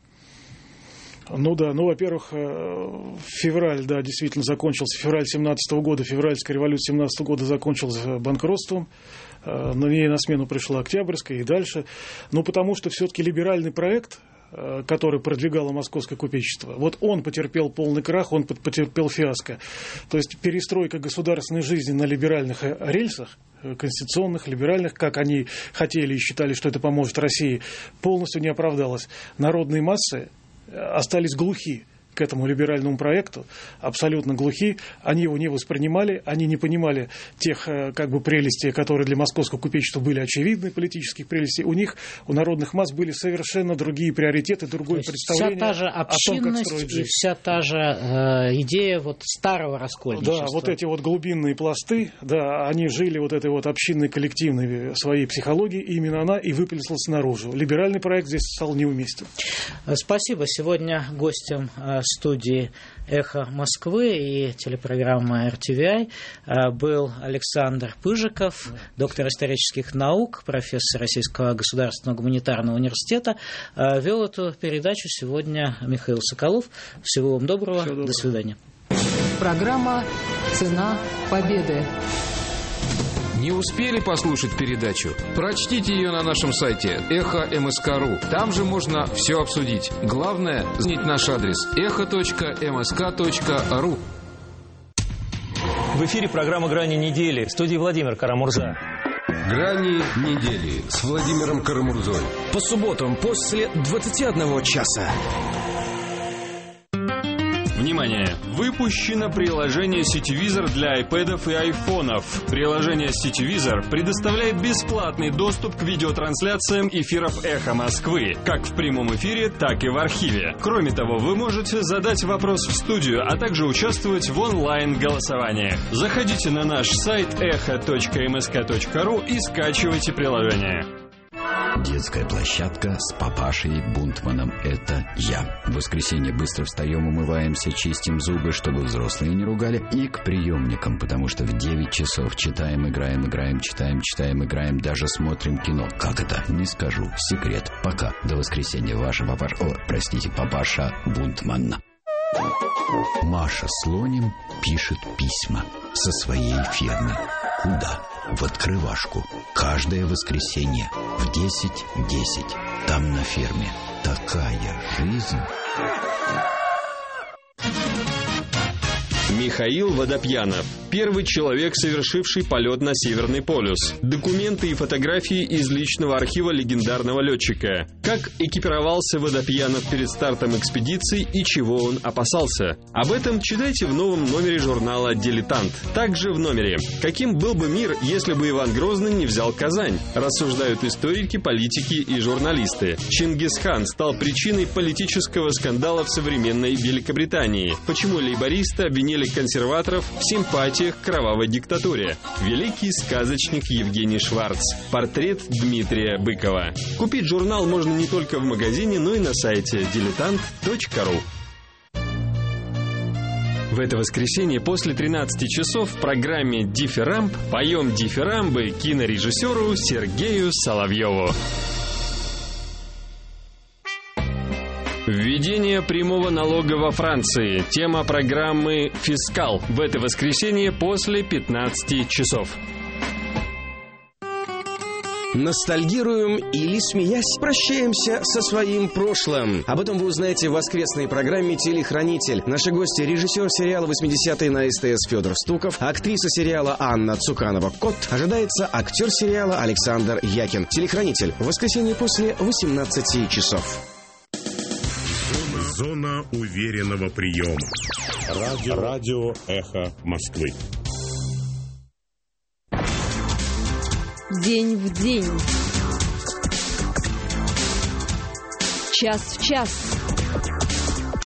Ну да, во-первых, февраль, да, действительно закончился, февраль 17 года, февральская революция 17 года закончилась банкротством, на ней на смену пришла Октябрьская и дальше, потому что все-таки либеральный проект, который продвигало московское купечество, вот он потерпел полный крах, он потерпел фиаско. То есть перестройка государственной жизни на либеральных рельсах, конституционных, либеральных, как они хотели и считали, что это поможет России, полностью не оправдалась. Народные массы остались глухи к этому либеральному проекту, абсолютно глухи, они его не воспринимали, они не понимали тех прелестей, которые для московского купечества были очевидны, политических прелестей. У них, у народных масс были совершенно другие приоритеты, другое представление вся та же общинность о том, как строить жизнь. И вся та же идея старого раскольничества. Да, вот эти глубинные пласты, да, они жили этой общинной, коллективной своей психологией, и именно она и выплеснулась наружу. Либеральный проект здесь стал неуместен. Спасибо. Сегодня гостем студии «Эхо Москвы» и телепрограммы RTVI был Александр Пыжиков, доктор исторических наук, профессор Российского государственного гуманитарного университета. Вел эту передачу сегодня Михаил Соколов. Всего вам доброго. До свидания. Программа «Цена победы». Не успели послушать передачу? Прочтите ее на нашем сайте эхо.msk.ру. Там же можно все обсудить. Главное – знать наш адрес echo.msk.ru. В эфире программа «Грани недели». В студии Владимир Карамурза. «Грани недели» с Владимиром Карамурзой. По субботам после 21 часа. Внимание! Выпущено приложение CityVisor для iPad'ов и айфонов. Приложение CityVisor предоставляет бесплатный доступ к видеотрансляциям эфиров «Эхо Москвы», как в прямом эфире, так и в архиве. Кроме того, вы можете задать вопрос в студию, а также участвовать в онлайн-голосовании. Заходите на наш сайт echo.msk.ru и скачивайте приложение. Детская площадка с папашей Бунтманом. Это я. В воскресенье быстро встаем, умываемся, чистим зубы, чтобы взрослые не ругали. И к приемникам, потому что в 9 часов читаем, играем, читаем, играем, даже смотрим кино. Как это? Не скажу. Секрет. Пока. До воскресенья. Ваша папаша Бунтман. Маша Слоним пишет письма со своей фермы. Куда? В открывашку. Каждое воскресенье в 10:10. Там на ферме такая жизнь. Михаил Водопьянов. Первый человек, совершивший полет на Северный полюс. Документы и фотографии из личного архива легендарного летчика. Как экипировался Водопьянов перед стартом экспедиции и чего он опасался. Об этом читайте в новом номере журнала «Дилетант». Также в номере «Каким был бы мир, если бы Иван Грозный не взял Казань?» Рассуждают историки, политики и журналисты. Чингисхан стал причиной политического скандала в современной Великобритании. Почему лейбористы обвинили консерваторов в симпатиях к кровавой диктатуре. Великий сказочник Евгений Шварц. Портрет Дмитрия Быкова. Купить журнал можно не только в магазине, но и на сайте diletant.ru. В это воскресенье после 13 часов в программе «Дифирамб» поем дифирамбы кинорежиссеру Сергею Соловьеву. Введение прямого налога во Франции. Тема программы «Фискал» в это воскресенье после 15 часов. Ностальгируем или, смеясь, прощаемся со своим прошлым. Об этом вы узнаете в воскресной программе «Телехранитель». Наши гости — режиссер сериала «80-е» на СТС Федор Стуков, актриса сериала Анна Цуканова-Кот, ожидается актер сериала Александр Якин. «Телехранитель» в воскресенье после 18 часов. Зона уверенного приема. Радио «Эхо Москвы». День в день. Час в час.